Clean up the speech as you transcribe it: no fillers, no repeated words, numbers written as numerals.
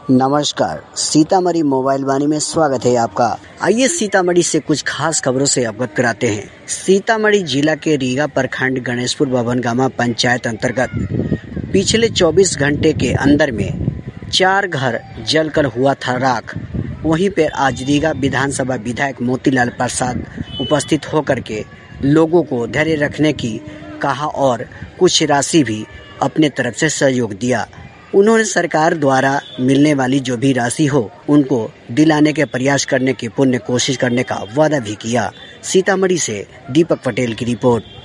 नमस्कार, सीतामढ़ी मोबाइल वाणी में स्वागत है आपका। आइए सीतामढ़ी से कुछ खास खबरों से अवगत कराते हैं। सीतामढ़ी जिला के रीगा प्रखंड गणेशपुर बभनगामा पंचायत अंतर्गत पिछले 24 घंटे के अंदर में 4 घर जलकर हुआ था राख। वहीं पर आज रीगा विधानसभा विधायक मोतीलाल प्रसाद उपस्थित होकर के लोगों को धैर्य रखने की कहा और कुछ राशि भी अपने तरफ से सहयोग दिया। उन्होंने सरकार द्वारा मिलने वाली जो भी राशि हो उनको दिलाने के प्रयास करने की पुण्य कोशिश करने का वादा भी किया। सीतामढ़ी से दीपक पटेल की रिपोर्ट।